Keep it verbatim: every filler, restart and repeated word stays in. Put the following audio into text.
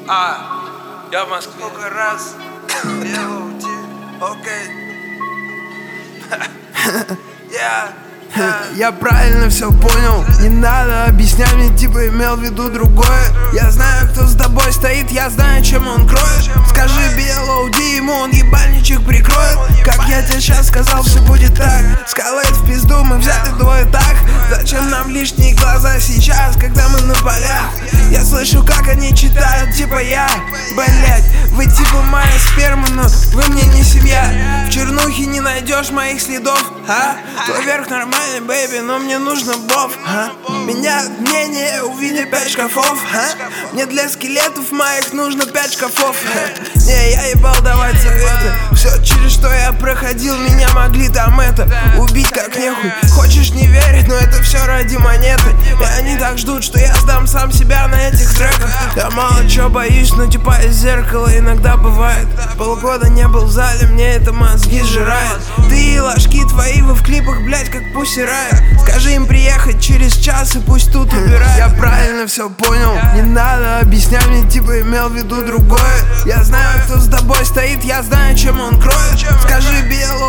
А, я в Москве. Сколько раз делал тебе, окей. Я Я правильно все понял, не надо объяснять мне, типа имел в виду другое. Я знаю, кто с тобой стоит, я знаю, чем он кроет. Скажи Белоуди, ему он ебальничек прикроет. Как я тебе сейчас сказал, все будет так. Скалэйт в пизду, мы взяли двое так. Зачем нам лишние глаза сейчас, когда мы на полях? Я слышу, как они читают, типа я. Блять, вы типа моя сперма, но вы мне не семья. В чернухе не найдешь моих следов, а? Твой верх нормальный, бэйби, но мне нужно боб, а? Меняют мнение, увидя пять шкафов, а? Мне для скелетов моих нужно пять шкафов, а? Не, я ебал давать советы. Все, через что я проходил, меня могли там это убить как нехуй. Хочешь не верить, но это все ради монеты. И они так ждут, что я сдам сам себя на этих треках. Я мало чего боюсь, но типа из зеркала иногда бывает. Полгода не был в зале, мне это мозги сжирает. Ты и ложки твои, вы в клипах, блять, как Pussy Riot. Скажи им приехать через час и пусть тут убирают. Я правильно все понял, не надо объяснять мне, типа имел в виду другое. Я знаю, кто с тобой стоит, я знаю, чем он кроет. Скажи Белоуди,